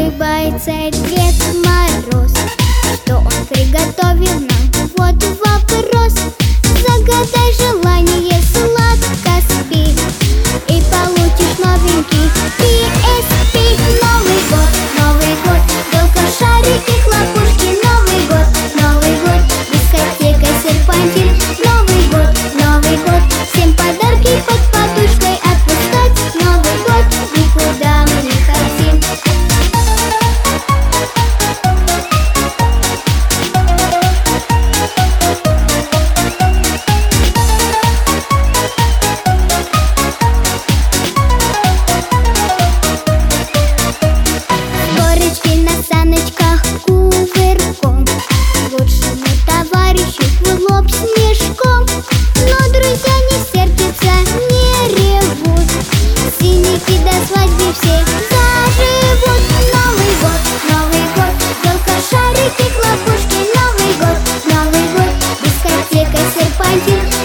улыбается Дед Мороз. Что он приготовил нам? Вот вопрос. Загадай желание, сладко спи, и получишь новенький PSP. Новый год, елка, шарики, хлопушки. Новый год, дискотека, серпантин. Новый год, всем подарки под подушкой отпускать. Новый год, никуда мы не хотим. Горочки на саночках кувырком, лучшему товарищу в лоб снежком. Но друзья не сердятся, не ревут, синяки до свадьбы все заживут. Новый год, елка, шарики, хлопушки. Новый год, дискотека, серпантин.